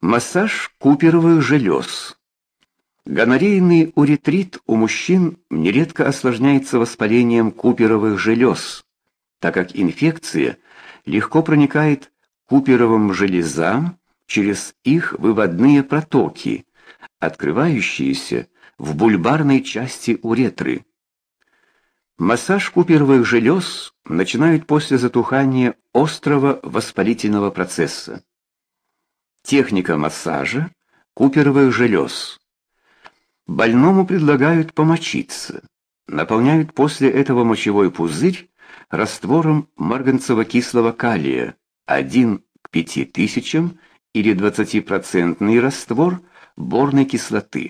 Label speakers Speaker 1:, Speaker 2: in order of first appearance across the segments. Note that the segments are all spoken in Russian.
Speaker 1: Массаж куперовых желез. Гонорейный уретрит у мужчин нередко осложняется воспалением куперовых желез, так как инфекция легко проникает к куперовым железам через их выводные протоки, открывающиеся в бульбарной части уретры. Массаж куперовых желез начинают после затухания острого воспалительного процесса. Техника массажа куперовых желез. Больному предлагают помочиться. Наполняют после этого мочевой пузырь раствором марганцево-кислого калия 1 к 5000 или 20% раствор борной кислоты.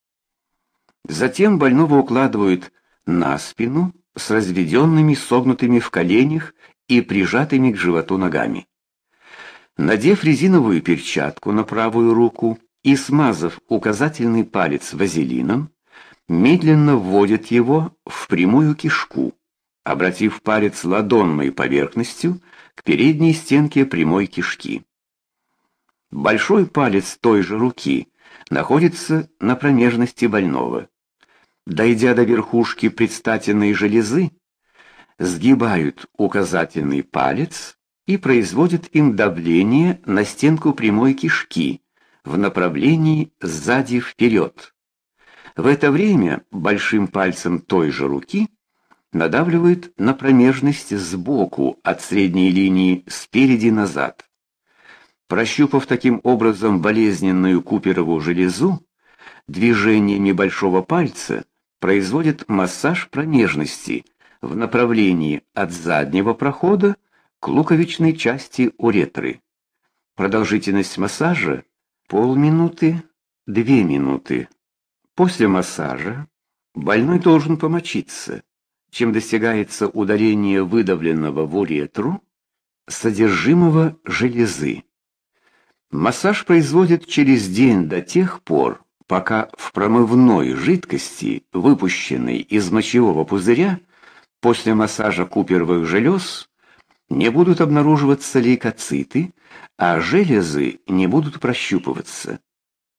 Speaker 1: Затем больного укладывают на спину с разведенными согнутыми в коленях и прижатыми к животу ногами. Надев резиновую перчатку на правую руку и смазав указательный палец вазелином, медленно вводят его в прямую кишку, обратив палец ладонной поверхностью к передней стенке прямой кишки. Большой палец той же руки находится на промежности больного. Дойдя до верхушки предстательной железы, сгибают указательный палец и производят им давление на стенку прямой кишки в направлении сзади вперед. В это время большим пальцем той же руки надавливают на промежность сбоку от средней линии спереди назад. Прощупав таким образом болезненную куперову железу, движениями большого пальца производят массаж промежности в направлении от заднего прохода к луковичной части уретры. Продолжительность массажа полминуты, 2 минуты. После массажа больной должен помочиться, чем достигается удаление выдавленного в уретру содержимого железы. Массаж производят через день до тех пор, пока в промывной жидкости, выпущенной из мочевого пузыря, после массажа куперовых желез, не будут обнаруживаться лейкоциты, а железы не будут прощупываться.